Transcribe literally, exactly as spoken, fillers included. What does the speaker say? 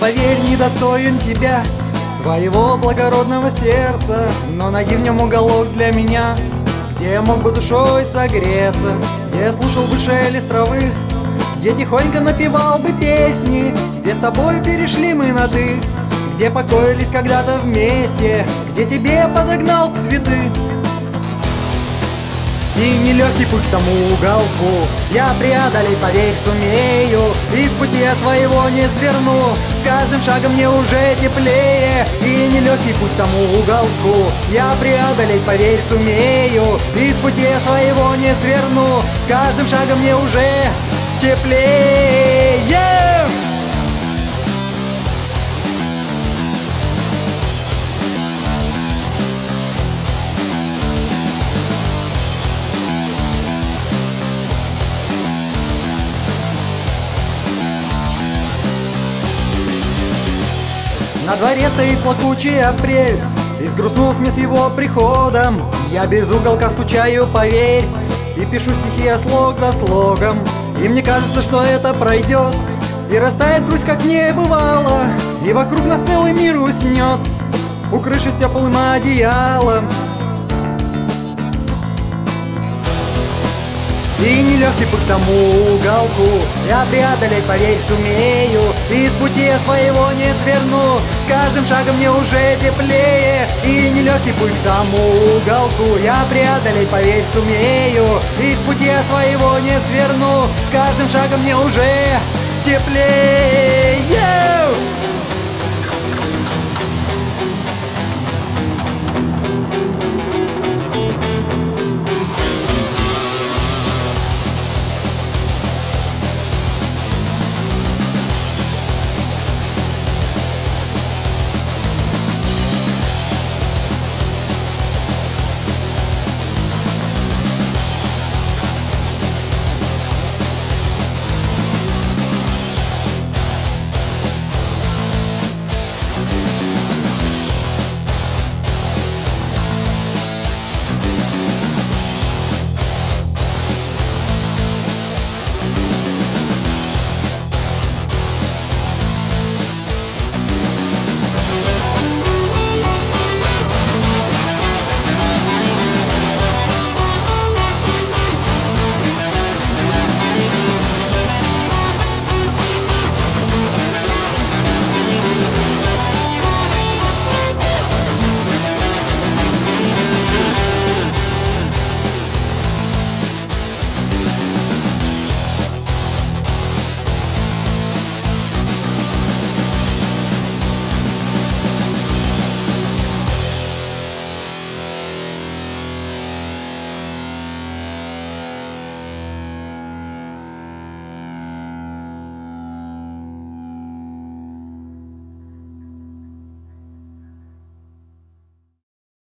поверь, недостоин тебя, твоего благородного сердца, но найди в нем уголок для меня, где я мог бы душой согреться, где я слушал бы шелест травы, где тихонько напевал бы песни, где с тобой перешли мы на «ты», где покоились когда-то вместе, где тебе подогнал цветы. И нелегкий путь к тому уголку я преодолеть, поверь, сумею, и с пути я своего не сверну, с каждым шагом мне уже теплее. И нелегкий путь к тому уголку я преодолеть, поверь, сумею, и с пути я своего не сверну, с каждым шагом мне уже теплее. На дворе стоит плакучий апрель, и сгрустнулась мне с его приходом. Я без уголка скучаю, поверь, и пишу стихи я слог за слогом. И мне кажется, что это пройдет, и растает грусть, как не бывало, и вокруг нас целый мир уснет, укрывшись теплым одеялом. И нелегкий путь к тому уголку я преодолеть, поверь, сумею, и с пути я своего не сверну, с каждым шагом мне уже теплее. И нелегкий путь к тому уголку я преодолеть, поверь, сумею, и с пути я своего не сверну, с каждым шагом мне уже теплее.